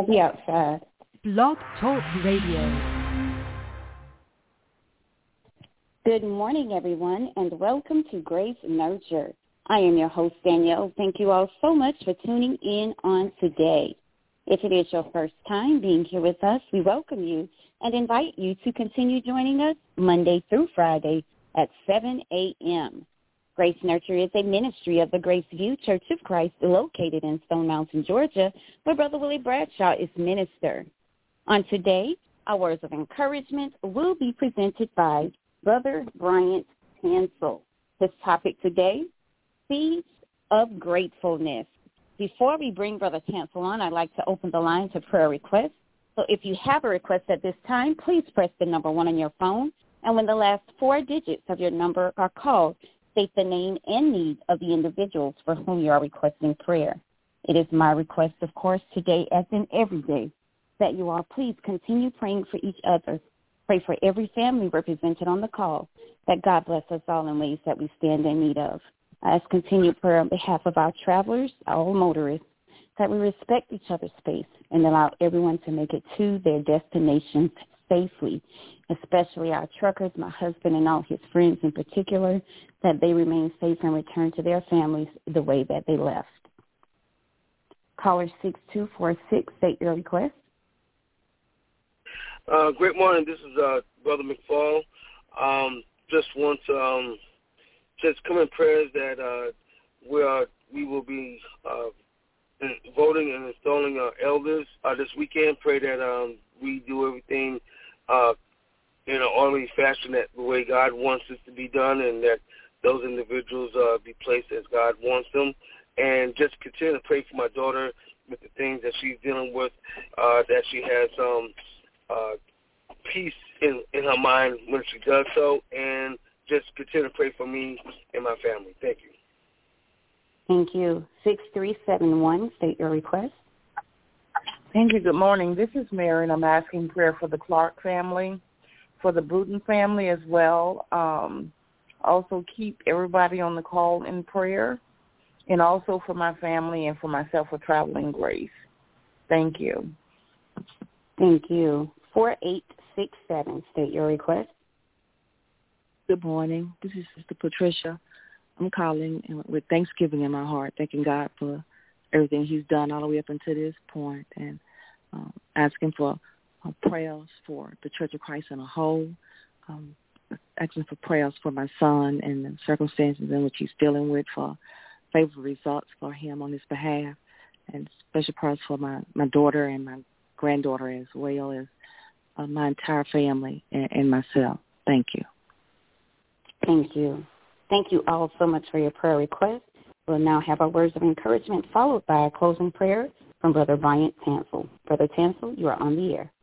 I'll be outside. Blog Talk Radio. Good morning, everyone, and welcome to Grace Nurture. I am your host, Danielle. Thank you all so much for tuning in on today. If it is your first time being here with us, we welcome you and invite you to continue joining us Monday through Friday at 7 a.m. Grace Nurture is a ministry of the Grace View Church of Christ located in Stone Mountain, Georgia, where Brother Willie Bradshaw is minister. On today, our words of encouragement will be presented by Brother Bryant Hansel. His topic today, Seeds of Gratefulness. Before we bring Brother Hansel on, I'd like to open the line to prayer requests. So if you have a request at this time, please press the number 1 on your phone, and when the last 4 digits of your number are called, state the name and need of the individuals for whom you are requesting prayer. It is my request, of course, today as in every day, that you all please continue praying for each other. Pray for every family represented on the call, that God bless us all in ways that we stand in need of. I ask continued prayer on behalf of our travelers, all motorists, that we respect each other's space and allow everyone to make it to their destinations safely, especially our truckers, my husband and all his friends in particular, that they remain safe and return to their families the way that they left. Caller 6246, state your request. Great morning. This is Brother McFall. Just want to just come in prayers that we will be voting and installing our elders this weekend. Pray that we do everything in an orderly fashion, that the way God wants it to be done, and that those individuals be placed as God wants them. And just continue to pray for my daughter with the things that she's dealing with, that she has peace in her mind when she does so, and just continue to pray for me and my family. Thank you. Thank you. 6371, state your request. Thank you. Good morning. This is Mary, and I'm asking prayer for the Clark family, for the Bruton family as well. Also keep everybody on the call in prayer, and also for my family and for myself for traveling grace. Thank you. Thank you. 4867, state your request. Good morning. This is Sister Patricia. I'm calling with thanksgiving in my heart, thanking God for everything he's done all the way up until this point, and asking for prayers for the Church of Christ in a whole, asking for prayers for my son and the circumstances in which he's dealing with, for favorable results for him on his behalf, and special prayers for my daughter and my granddaughter, as well as my entire family and myself. Thank you. Thank you. Thank you all so much for your prayer request. We'll now have our words of encouragement followed by a closing prayer from Brother Bryant Tansel. Brother Tansel, you are on the air.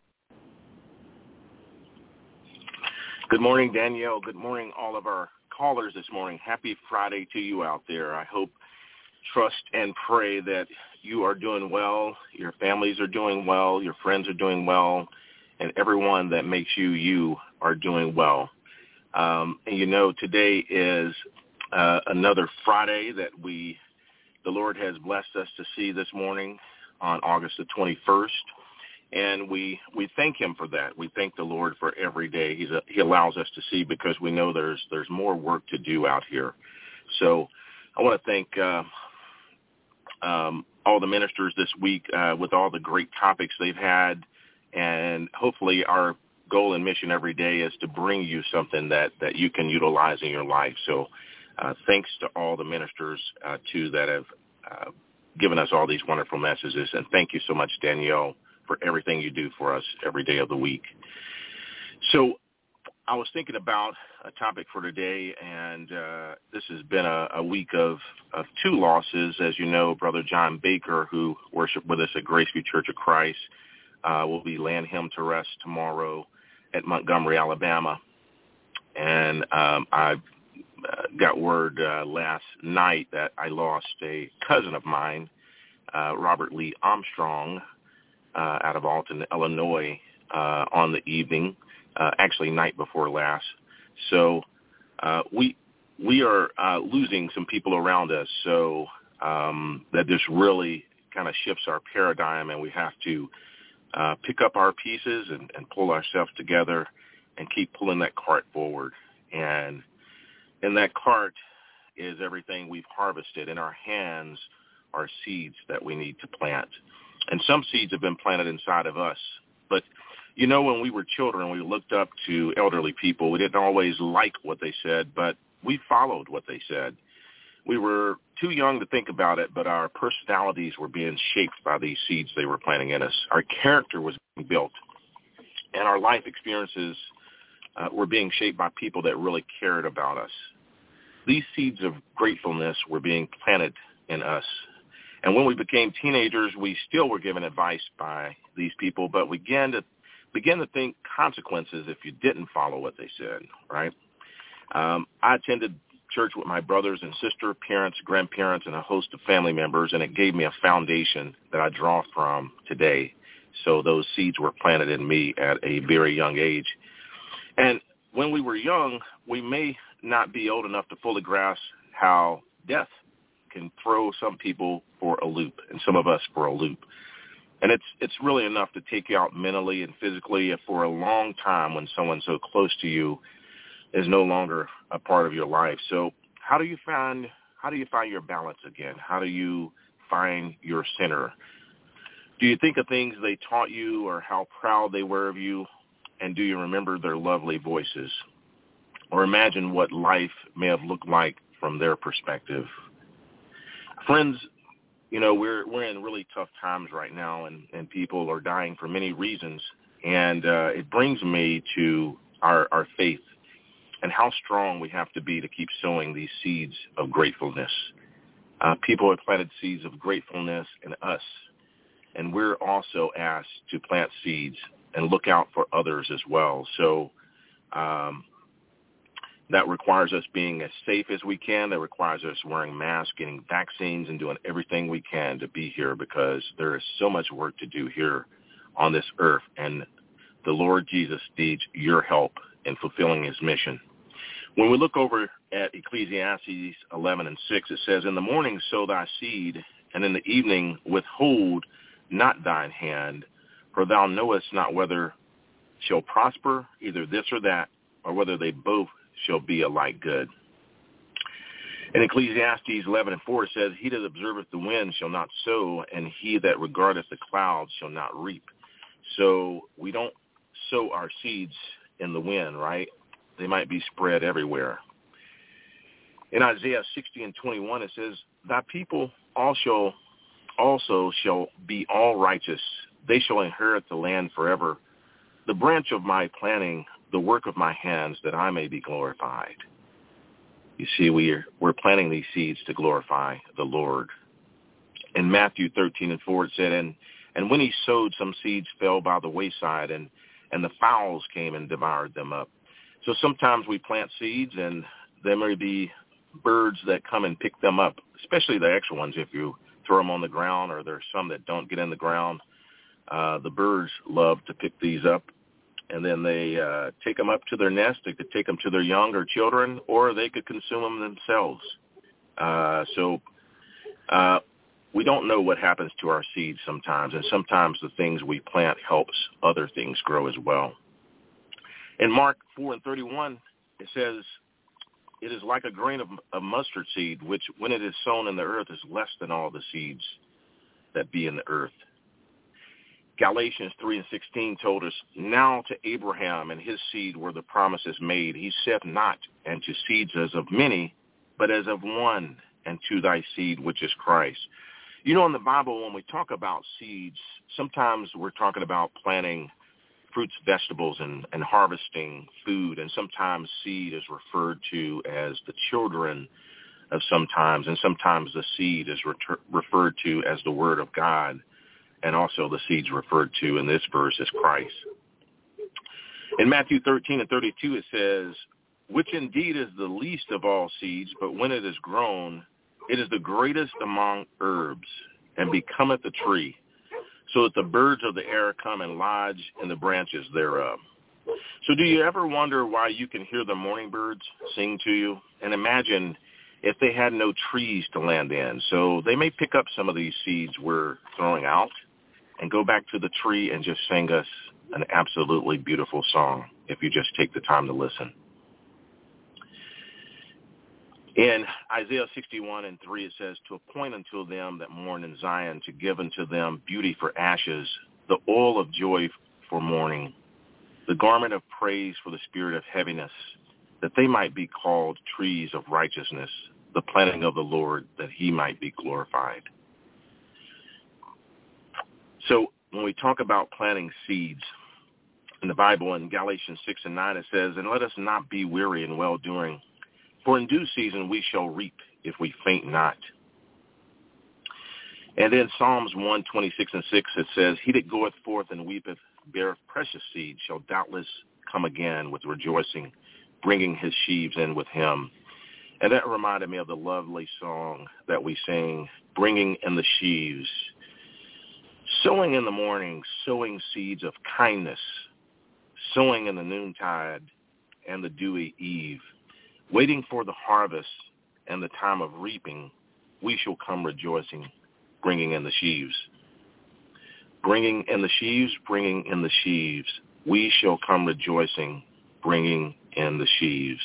Good morning, Danielle. Good morning, all of our callers this morning. Happy Friday to you out there. I hope, trust, and pray that you are doing well, your families are doing well, your friends are doing well, and everyone that makes you are doing well. And today is another Friday that the Lord has blessed us to see this morning on August the 21st, and we thank him for that. We thank the Lord for every day he allows us to see, because we know there's more work to do out here. So I want to thank all the ministers this week with all the great topics they've had, and hopefully our goal and mission every day is to bring you something that you can utilize in your life. So thanks to all the ministers, too, that have given us all these wonderful messages. And thank you so much, Danielle, for everything you do for us every day of the week. So I was thinking about a topic for today, and this has been a week of 2 losses. As you know, Brother John Baker, who worshiped with us at Graceview Church of Christ, will be laying him to rest tomorrow at Montgomery, Alabama. And I got word last night that I lost a cousin of mine, Robert Lee Armstrong, out of Alton, Illinois, on the evening, actually night before last. So we are losing some people around us, so that just really kind of shifts our paradigm, and we have to pick up our pieces and pull ourselves together and keep pulling that cart forward. And in that cart is everything we've harvested. In our hands are seeds that we need to plant. And some seeds have been planted inside of us. But, you know, when we were children, we looked up to elderly people. We didn't always like what they said, but we followed what they said. We were too young to think about it, but our personalities were being shaped by these seeds they were planting in us. Our character was being built, and our life experiences were being shaped by people that really cared about us. These seeds of gratefulness were being planted in us. And when we became teenagers, we still were given advice by these people, but we began to think consequences if you didn't follow what they said, right? I attended church with my brothers and sister, parents, grandparents, and a host of family members, and it gave me a foundation that I draw from today. So those seeds were planted in me at a very young age. And when we were young, we may not be old enough to fully grasp how death can throw some people for a loop, and some of us for a loop. And it's really enough to take you out mentally and physically for a long time when someone so close to you is no longer a part of your life. So how do you find your balance again? How do you find your center? Do you think of things they taught you or how proud they were of you? And do you remember their lovely voices? Or imagine what life may have looked like from their perspective. Friends, you know, we're in really tough times right now, and people are dying for many reasons. And it brings me to our faith and how strong we have to be to keep sowing these seeds of gratefulness. People have planted seeds of gratefulness in us, and we're also asked to plant seeds and look out for others as well. So that requires us being as safe as we can. That requires us wearing masks, getting vaccines, and doing everything we can to be here, because there is so much work to do here on this earth, and the Lord Jesus needs your help in fulfilling his mission. When we look over at Ecclesiastes 11:6, it says, "In the morning sow thy seed, and in the evening withhold not thine hand, for thou knowest not whether shall prosper either this or that, or whether they both shall be alike good." In Ecclesiastes 11:4 it says, "He that observeth the wind shall not sow, and he that regardeth the clouds shall not reap." So we don't sow our seeds in the wind, right? They might be spread everywhere. In Isaiah 60:21 it says, "Thy people also shall be all righteous. They shall inherit the land forever. The branch of my planting, the work of my hands, that I may be glorified." You see, we're planting these seeds to glorify the Lord. In Matthew 13:4 it said, and when he sowed, some seeds fell by the wayside, and the fowls came and devoured them up. So sometimes we plant seeds, and there may be birds that come and pick them up, especially the extra ones if you throw them on the ground, or there's some that don't get in the ground. The birds love to pick these up, and then they take them up to their nest. They could take them to their young or children, or they could consume them themselves. So we don't know what happens to our seeds sometimes, and sometimes the things we plant helps other things grow as well. In Mark 4:31, it says, "It is like a grain of mustard seed, which when it is sown in the earth is less than all the seeds that be in the earth." Galatians 3:16 told us, "Now to Abraham and his seed were the promises made. He said not, and to seeds as of many, but as of one, and to thy seed, which is Christ." You know, in the Bible, when we talk about seeds, sometimes we're talking about planting fruits, vegetables, and harvesting food, and sometimes seed is referred to as the children of sometimes, and sometimes the seed is referred to as the Word of God, and also the seeds referred to in this verse as Christ. In Matthew 13:32 it says, "Which indeed is the least of all seeds, but when it is grown, it is the greatest among herbs, and becometh a tree, so that the birds of the air come and lodge in the branches thereof." So do you ever wonder why you can hear the morning birds sing to you? And imagine if they had no trees to land in. So they may pick up some of these seeds we're throwing out and go back to the tree and just sing us an absolutely beautiful song if you just take the time to listen. In Isaiah 61:3, it says, to appoint unto them that mourn in Zion, to give unto them beauty for ashes, the oil of joy for mourning, the garment of praise for the spirit of heaviness, that they might be called trees of righteousness, the planting of the Lord, that he might be glorified. So when we talk about planting seeds, in the Bible, in Galatians 6:9, it says, and let us not be weary in well-doing, for in due season we shall reap if we faint not. And in Psalms 126:6, it says, he that goeth forth and weepeth, beareth precious seed, shall doubtless come again with rejoicing, bringing his sheaves in with him. And that reminded me of the lovely song that we sing, bringing in the sheaves. Sowing in the morning, sowing seeds of kindness, sowing in the noontide and the dewy eve, waiting for the harvest and the time of reaping, we shall come rejoicing, bringing in the sheaves. Bringing in the sheaves, bringing in the sheaves, we shall come rejoicing, bringing in the sheaves.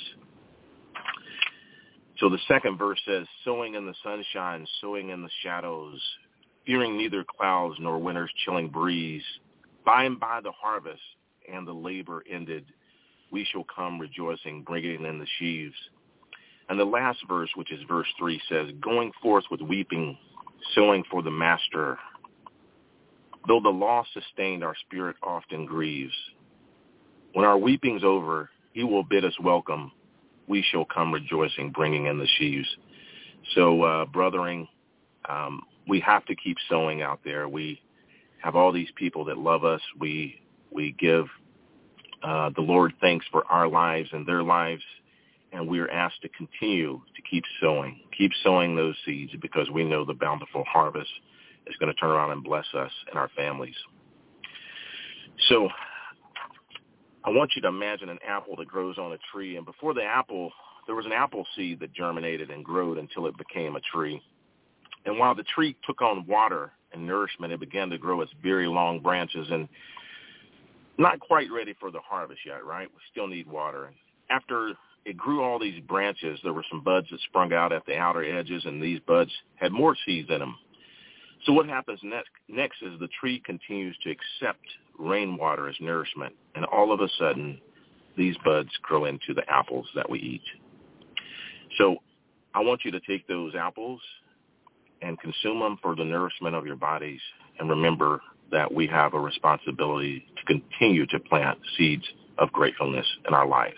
So the second verse says, sowing in the sunshine, sowing in the shadows, fearing neither clouds nor winter's chilling breeze. By and by the harvest and the labor ended, we shall come rejoicing, bringing in the sheaves. And the last verse, which is verse 3, says, going forth with weeping, sowing for the master. Though the loss sustained, our spirit often grieves. When our weeping's over, he will bid us welcome. We shall come rejoicing, bringing in the sheaves. So, brothering, we have to keep sowing out there. We have all these people that love us. We give the Lord thanks for our lives and their lives, and we are asked to continue to keep sowing those seeds, because we know the bountiful harvest is going to turn around and bless us and our families. So I want you to imagine an apple that grows on a tree, and before the apple, there was an apple seed that germinated and grew until it became a tree. And while the tree took on water and nourishment, it began to grow its very long branches, and not quite ready for the harvest yet, right? We still need water. After it grew all these branches, there were some buds that sprung out at the outer edges, and these buds had more seeds in them. So what happens next is the tree continues to accept rainwater as nourishment, and all of a sudden, these buds grow into the apples that we eat. So I want you to take those apples and consume them for the nourishment of your bodies, and remember that we have a responsibility to continue to plant seeds of gratefulness in our lives.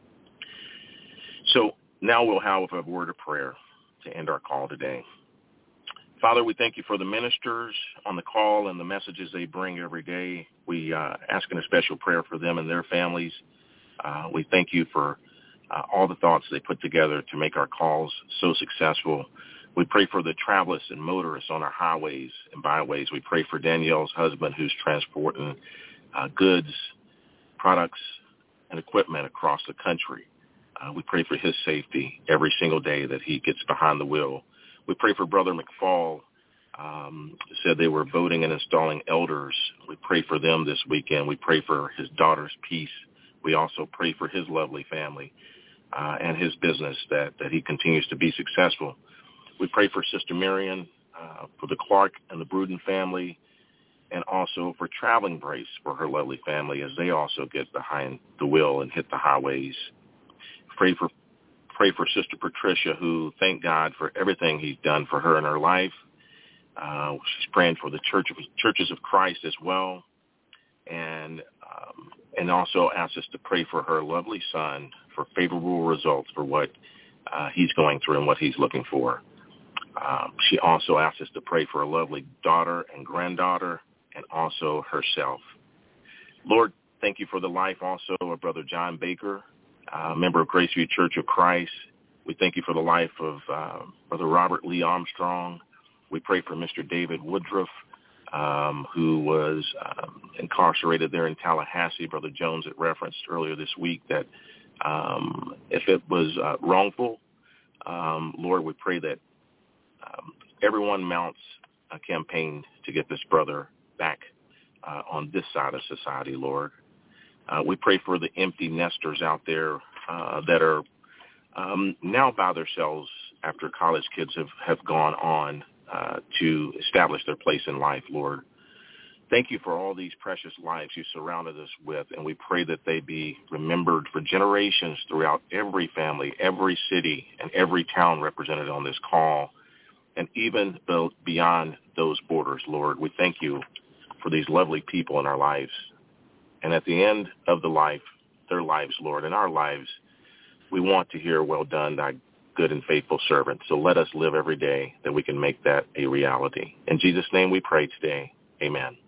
So now we'll have a word of prayer to end our call today. Father, we thank you for the ministers on the call and the messages they bring every day. We ask in a special prayer for them and their families. We thank you for all the thoughts they put together to make our calls so successful. We pray for the travelers and motorists on our highways and byways. We pray for Danielle's husband, who's transporting goods, products, and equipment across the country. We pray for his safety every single day that he gets behind the wheel. We pray for Brother McFall. Said they were voting and installing elders. We pray for them this weekend. We pray for his daughter's peace. We also pray for his lovely family and his business, that he continues to be successful. We pray for Sister Marion, for the Clark and the Bruden family, and also for traveling grace for her lovely family as they also get behind the wheel and hit the highways. Pray for Sister Patricia, who, thank God for everything he's done for her in her life. She's praying for the churches of Christ as well, and also asks us to pray for her lovely son for favorable results for what he's going through and what he's looking for. She also asks us to pray for a lovely daughter and granddaughter, and also herself. Lord, thank you for the life also of Brother John Baker, member of Graceview Church of Christ. We thank you for the life of Brother Robert Lee Armstrong. We pray for Mr. David Woodruff, who was incarcerated there in Tallahassee. Brother Jones had referenced earlier this week that if it was wrongful, Lord, we pray that everyone mounts a campaign to get this brother back on this side of society, Lord. We pray for the empty nesters out there that are now by themselves after college kids have gone on to establish their place in life, Lord. Thank you for all these precious lives you surrounded us with, and we pray that they be remembered for generations throughout every family, every city, and every town represented on this call, and even beyond those borders, Lord. We thank you for these lovely people in our lives. And at the end of their lives, Lord, and our lives, we want to hear, well done, thy good and faithful servant. So let us live every day that we can make that a reality. In Jesus' name we pray today. Amen.